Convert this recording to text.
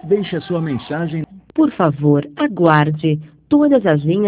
Deixe a sua mensagem. Por favor, aguarde. Todas as linhas